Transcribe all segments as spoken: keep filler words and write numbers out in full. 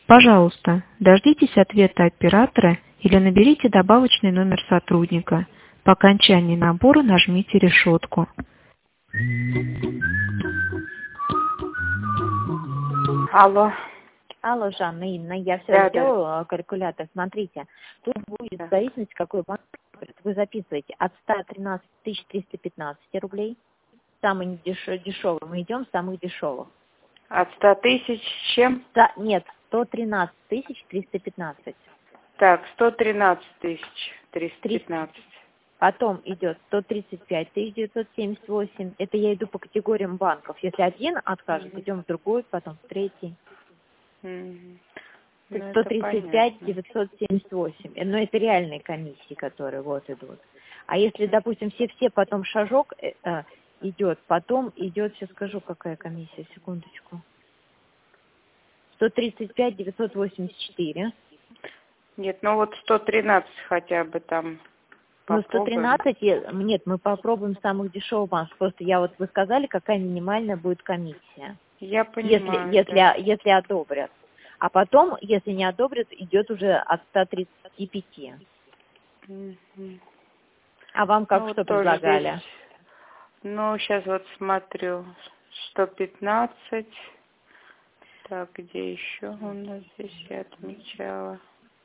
Пожалуйста, дождитесь ответа оператора или наберите добавочный номер сотрудника. По окончании набора нажмите решетку. Алло. Алло, Жанна, Инна, я все Да, сделала, калькулятор. Смотрите, тут будет в зависимости, какой банк вы записываете, от ста тринадцати тысяч триста пятнадцать рублей. Самый деш- дешевый. Мы идем с самых дешевых. От ста тысяч чем? Ста- нет, сто тринадцать тысяч триста пятнадцать. Так, сто тринадцать тысяч триста пятнадцать. Потом идет сто тридцать пять тысяч девятьсот семьдесят восемь. Это я иду по категориям банков. Если один откажет, Мгм. идем в другой, потом в третий. Мгм. Ну, сто это тридцать пять понятно. девятьсот семьдесят восемь. Но это реальные комиссии, которые вот идут. А если, допустим, все-все, потом шажок э, э, идет, потом идет, сейчас скажу, какая комиссия, секундочку. сто тридцать пять девятьсот восемьдесят четыре. Нет, ну вот сто тринадцать хотя бы там Ну, сто попробуем. тринадцать, я- нет, мы попробуем самых дешевых банков. Просто я вот, вы сказали, какая минимальная будет комиссия. Я Если, понимаю, если, да. если одобрят. А потом, если не одобрят, идет уже от ста тридцати пяти. Мгм. А вам как Ну что вот тоже предлагали? здесь, ну сейчас вот смотрю, сто пятнадцать. Так, где еще у нас здесь я отмечала?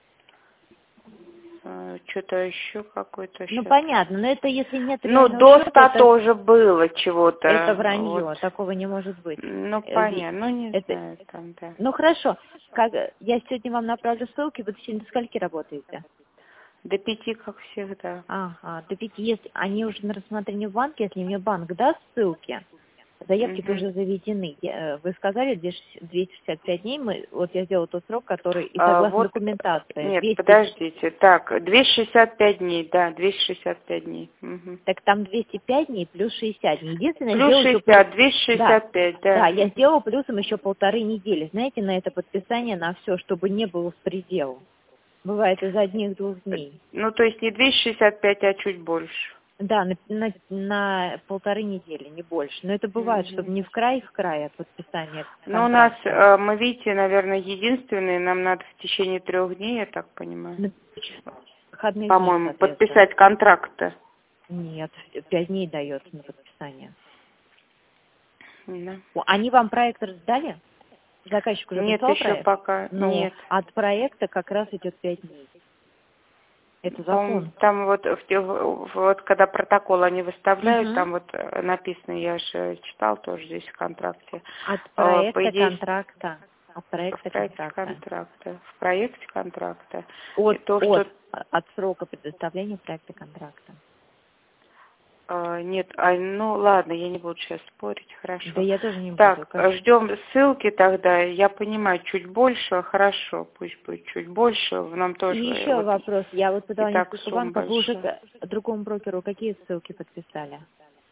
А, что-то еще какой-то Ну, сейчас. понятно, но это если нет Ну, реального до счета, ста это, тоже было чего-то. это вранье, Вот. такого не может быть. Ну, Э, ви- понятно, ну не Это, знаю там, да. ну, хорошо, как, я сегодня вам направлю ссылки, вы сегодня до скольки работаете? До пяти, как всегда. Ага, до пяти, если они уже на рассмотрении в банке, если мне банк даст ссылки, заявки-то Мгм. уже заведены. Я- Вы сказали, двести шестьдесят пять дней, мы, вот я сделала тот срок, который, и А, согласно вот, документации, нет, двести, подождите. Так, двести шестьдесят пять дней, да, двести шестьдесят пять дней. Мгм. так там двести пять дней плюс шестьдесят дней. Единственное, я Плюс сделала еще плюс, шестьдесят, двести да, шестьдесят пять, да. да, я Мгм. сделала плюсом еще полторы недели, знаете, на это подписание, на все, чтобы не было в предел. Бывает из одних-двух дней. Ну, то есть не двести шестьдесят пять, а чуть больше. Да, на, на, на полторы недели, не больше. Но это бывает, чтобы Мгм. не в край, в край от подписания Ну, у нас, контракта. э, мы, видите, наверное, единственные, нам надо в течение трех дней, я так понимаю, На выходных дней, по-моему, соответственно. подписать контракт-то. Нет, пять дней дается на подписание. Да. О, Они вам проект раздали? Заказчик уже Нет, прислал еще проект? пока Но нет. от проекта как раз идет пять дней. Это По-моему, закон. там вот, в те- вот когда протокол они выставляют, Угу. там вот э, написано, я же читал тоже здесь в контракте. От Э, По проекта идее, контракта. От в проекта проекте контракта. контракта. В проекте контракта. И От, то, от, что от срока предоставления проекта контракта. э, нет, а, ну ладно, я не буду сейчас спорить, Да хорошо. я тоже не буду. Так, Как... ждем ссылки тогда. Я понимаю, чуть больше, хорошо, пусть будет чуть больше. Нам И тоже э, еще вот вопрос. Я вот и подала так несколько сумма банков. Вы уже большая. к- другому брокеру какие ссылки подписали?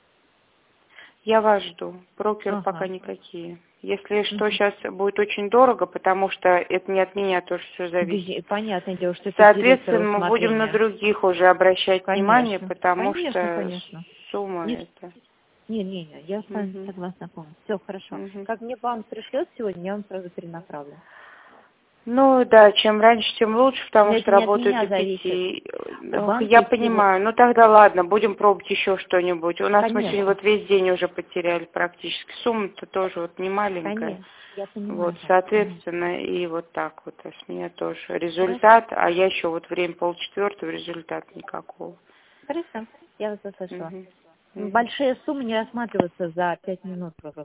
Я вас жду. Брокер пока Ага. никакие. Если что, Мгм. сейчас будет очень дорого, потому что это не от меня тоже все Да, зависит. е- понятное дело, что это директора Соответственно, мы будем на усмотрения. других уже обращать внимание, Конечно. потому Конечно, что конечно. сумма Нет, это. не, не, не, я с вами Мгм. согласна полностью. Все хорошо. Мгм. Как мне банк пришлет сегодня, я вам сразу перенаправлю. Ну да, чем раньше, тем лучше, Но потому это что не от работают меня до зависит. пяти. Ох, я Банки всего... понимаю. Ну тогда ладно, будем пробовать еще что-нибудь. У нас мы сегодня Конечно, вот весь день уже потеряли практически. Сумма-то тоже вот не маленькая. конечно. Я Вот, понимаю вас. Мгм. соответственно, и вот так вот, а с меня тоже Хорошо. результат, а я еще вот время полчетвертого, результата никакого. Хорошо. Я вас услышала. Мгм. Мгм. Большие суммы не рассматриваются за пять минут просто.